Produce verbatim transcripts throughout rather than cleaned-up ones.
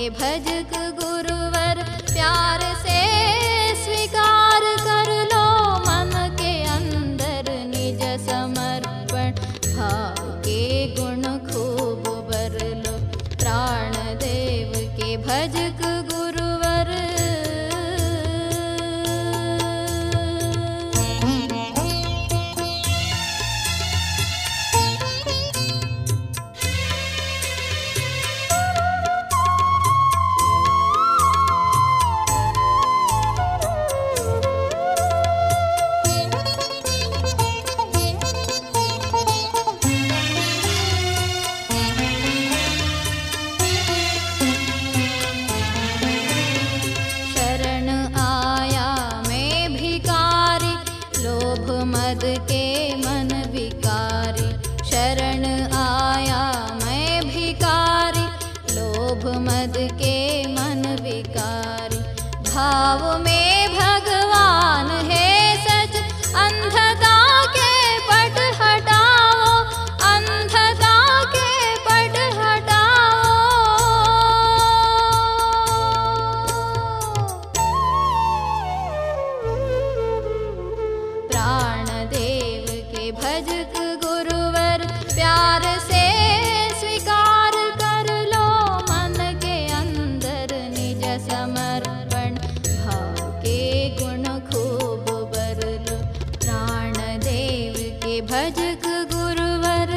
भजक गुरुवर प्यार से स्वीकार कर लो। मन के अंदर निज समर्पण भाव के गुण खूब बर लो। प्राण देव के भजक गुरुवर मद के मन विकारी। शरण आया मैं भिकारी, लोभ मद के मन विकारी। भाव में भगवान है सच, अंधता के पट हटाओ, अंधता के पट हटाओ। प्राण देव के भजक गुरुवर प्यार से स्वीकार कर लो। मन के अंदर निज समर्पण भाव के गुण खूब बर लो। प्राण देव के भजक गुरुवर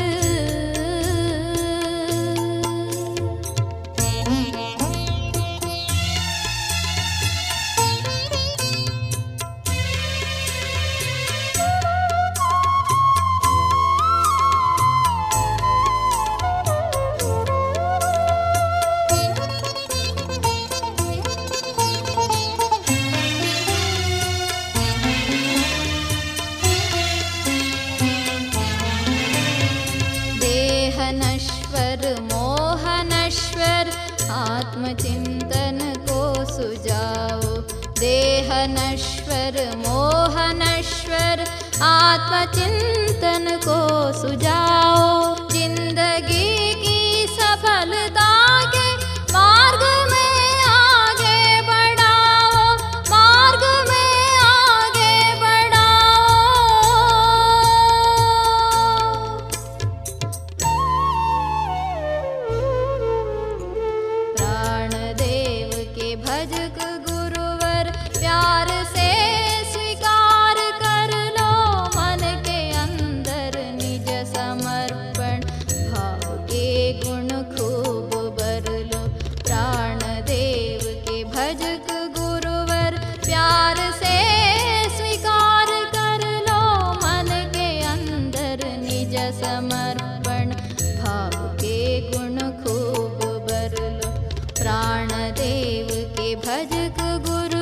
नश्वर मोह नश्वर आत्मचिंतन को सुझाओ। देह नश्वर मोह नश्वर आत्मचिंतन को सुझाओ। जिंदगी की सफलता के मार्ग में आगे बढ़ाओ, मार्ग में आगे बढ़ाओ। प्राण देव के भजक गुरुवर प्यार से स्वीकार कर लो। मन के अंदर निज समर्पण भाव के गुण खूब बर लो। प्राण देव के भजक गुरुवर प्यार से स्वीकार कर लो। मन के अंदर निज समर्पण भाव के गुण खूब बर लो। प्राण देव के भजक गुरु